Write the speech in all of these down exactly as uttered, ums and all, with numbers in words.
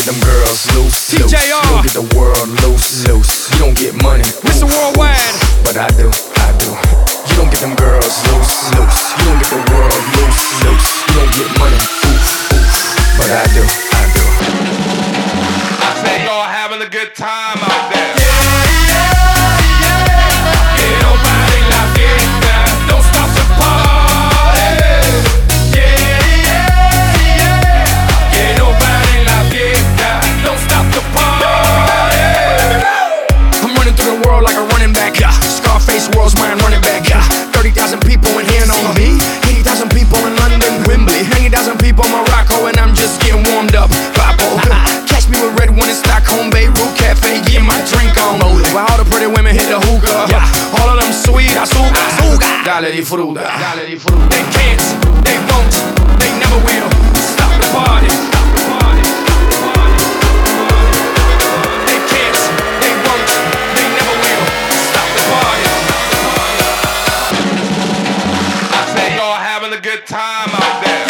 get them girls loose, loose. T J R. You don't get the world loose, loose. You don't get money, Mister oof, Worldwide. oof. But I do, I do. You don't get them girls loose, loose. You don't get the world loose, loose. You don't get money, oof, oof. But I do, I do. I say y'all having a good time out there. World's mine, running back. Yeah. thirty thousand people in here on me. eighty thousand people in London, Wembley. ninety thousand people in Morocco, and I'm just getting warmed up. Papo. Catch me with red one in Stockholm, Beirut Cafe, getting my drink on. While all the pretty women hit the hookah. Yeah. All of them sweet, azúcar, azúcar. Dale di fruta. Dale di fruta. They can't, they won't, they never will stop the party. Having a good time out there.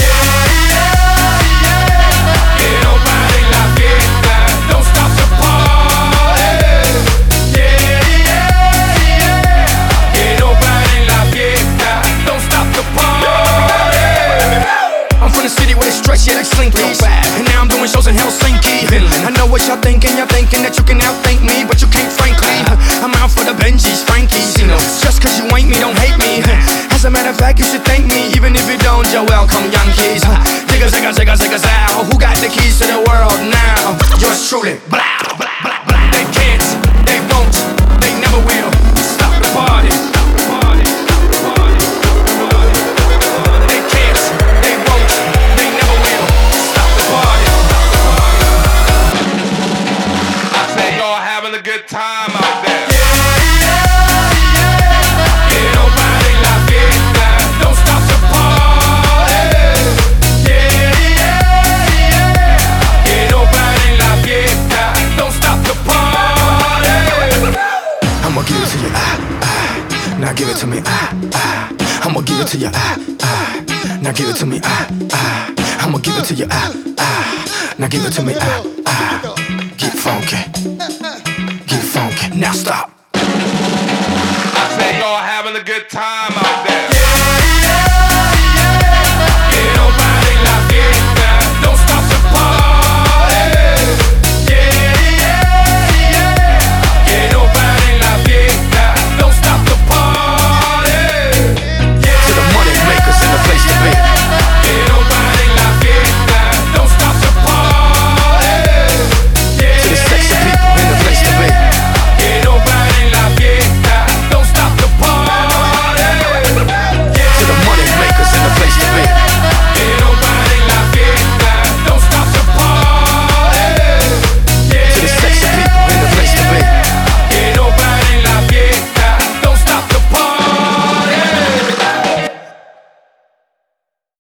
Don't stop the party. Yeah, yeah, yeah. Que no pare la fiesta. Don't stop the party. I'm from the city where they stretch, yeah, like Slinky. And now I'm doing shows in Helsinki. I know what y'all thinking. Y'all thinking that you can outthink me, but you can't, frankly. I'm out for the Benjis, Frankies. You know, just cause you ain't me, don't hate me. As a matter of fact, you should thank me. Even if you don't, you're welcome, Yankees. Zigga, zigga, zigga, zigga, zow. Who got the keys to the world now? Yours truly. Blah, blah, blah, blah. They can't, they won't, they never will stop the party. They can't, they won't, they never will stop the party. I say y'all having a good time out there. Now give it to me, ah, ah. I'ma give it to you, ah, ah. Now give it to me, ah, ah. I'ma give it to you, ah, ah. Now give it to me, ah, ah. Get funky, get funky. Now stop. I say y'all having a good time out there.